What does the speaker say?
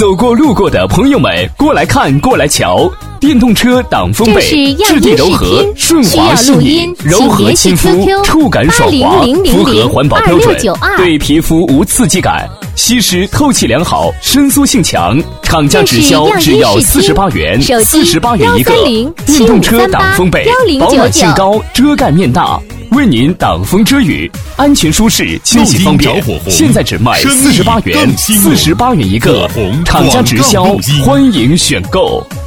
走过路过的朋友们，过来看，过来瞧。电动车挡风被，质地柔和，顺滑细腻，柔和亲肤，触感爽滑，符合环保标准，对皮肤无刺激感，吸湿透气良好，伸缩性强。厂家直销只要48元，48元一个。电动车挡风被，保暖性高，遮盖面大，为您挡风遮雨，安全舒适，清洗方便。现在只卖48元，48元一个。厂家直销，欢迎选购。